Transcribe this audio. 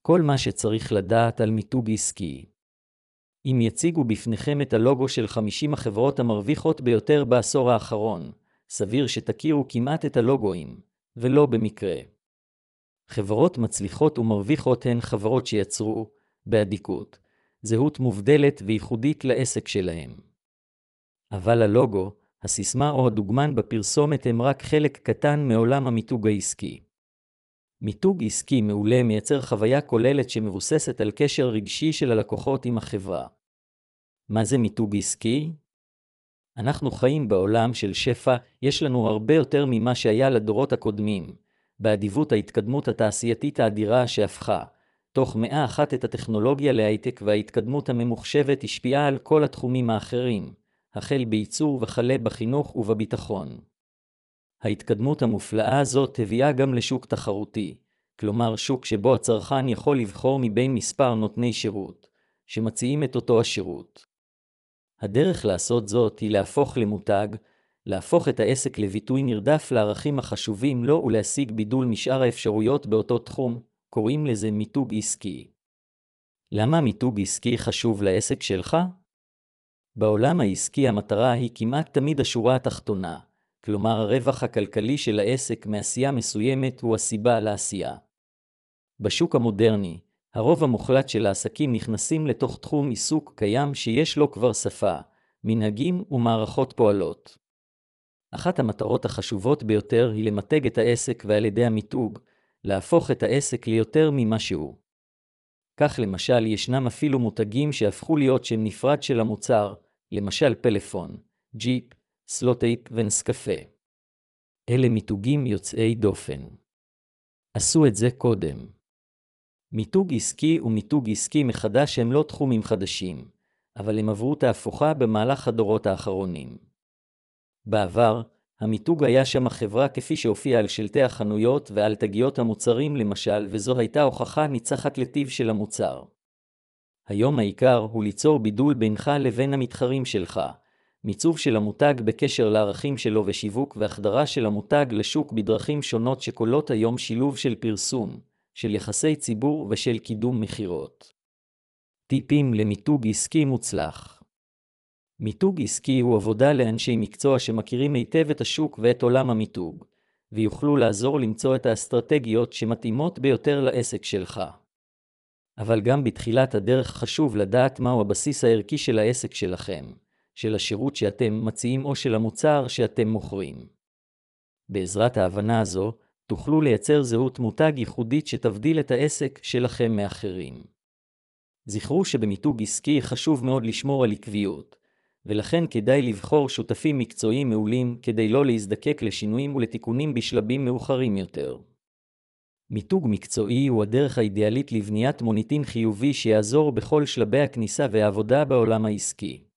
כל מה שצריך לדעת על מיתוג עסקי. אם יציגו בפניכם את הלוגו של 50 החברות המרוויחות ביותר בעשור האחרון, סביר שתכירו כמעט את הלוגוים, ולא במקרה. חברות מצליחות ומרוויחות הן חברות שיצרו, באדיקות, זהות מובדלת וייחודית לעסק שלהם. אבל הלוגו, הסיסמה או הדוגמן בפרסומת הם רק חלק קטן מעולם המיתוג העסקי. מיתוג עסקי מעולה מייצר חוויה כוללת שמבוססת על קשר רגשי של הלקוחות עם החברה. מה זה מיתוג עסקי? אנחנו חיים בעולם של שפע, יש לנו הרבה יותר ממה שהיה לדורות הקודמים, באדיבות ההתקדמות התעשייתית האדירה שהפכה, תוך 101 את הטכנולוגיה להייטק וההתקדמות הממוחשבת השפיעה על כל התחומים האחרים, החל בייצור וכלה בחינוך ובביטחון. ההתקדמות המופלאה הזאת הביאה גם לשוק תחרותי, כלומר שוק שבו הצרכן יכול לבחור מבין מספר נותני שירות, שמציעים את אותו השירות. הדרך לעשות זאת היא להפוך למותג, להפוך את העסק לביטוי נרדף לערכים החשובים לו ולהשיג בידול משאר האפשרויות באותו תחום, קוראים לזה מיתוג עסקי. למה מיתוג עסקי חשוב לעסק שלך? בעולם העסקי המטרה היא כמעט תמיד השורה התחתונה, כלומר הרווח הכלכלי של העסק מעשייה מסוימת הוא הסיבה לעשייה. בשוק המודרני, הרוב המוחלט של העסקים נכנסים לתוך תחום עיסוק קיים שיש לו כבר שפה, מנהגים ומערכות פועלות. אחת המטרות החשובות ביותר היא למתג את העסק ועל ידי המיתוג, להפוך את העסק ליותר ממה שהוא. כך למשל ישנם אפילו מותגים שהפכו להיות שם נפרד של המוצר, למשל פלאפון, ג'יפ, סלוטייפ ונסקפה. אלה מיתוגים יוצאי דופן. עשו את זה קודם. מיתוג עסקי ומיתוג עסקי מחדש הם לא תחומים חדשים, אבל הם עברו תהפוכה במהלך הדורות האחרונים. בעבר, המיתוג היה שם החברה כפי שהופיע על שלטי החנויות ועל תגיות המוצרים למשל, וזו הייתה הוכחה ניצחת לטיב של המוצר. היום העיקר הוא ליצור בידול בינך לבין המתחרים שלך, מיצוב של המותג בקשר לערכים שלו ושיווק והחדרה של המותג לשוק בדרכים שונות שכוללות היום שילוב של פרסום, של יחסי ציבור ושל קידום מחירות. טיפים למיתוג עסקי מוצלח. מיתוג עסקי הוא עבודה לאנשי מקצוע שמכירים היטב את השוק ואת עולם המיתוג, ויוכלו לעזור למצוא את האסטרטגיות שמתאימות ביותר לעסק שלך. אבל גם בתחילת הדרך חשוב לדעת מהו הבסיס הערכי של העסק שלכם, של השירות שאתם מציעים או של המוצר שאתם מוכרים. בעזרת ההבנה הזו, תוכלו לייצר זהות מותג ייחודית שתבדיל את העסק שלכם מאחרים. זכרו שבמיתוג עסקי חשוב מאוד לשמור על עקביות, ולכן כדאי לבחור שותפים מקצועיים מעולים כדי לא להזדקק לשינויים ולתיקונים בשלבים מאוחרים יותר. מיתוג מקצועי הוא הדרך האידיאלית לבניית מוניטין חיובי שיעזור בכל שלבי הכניסה והעבודה בעולם העסקי.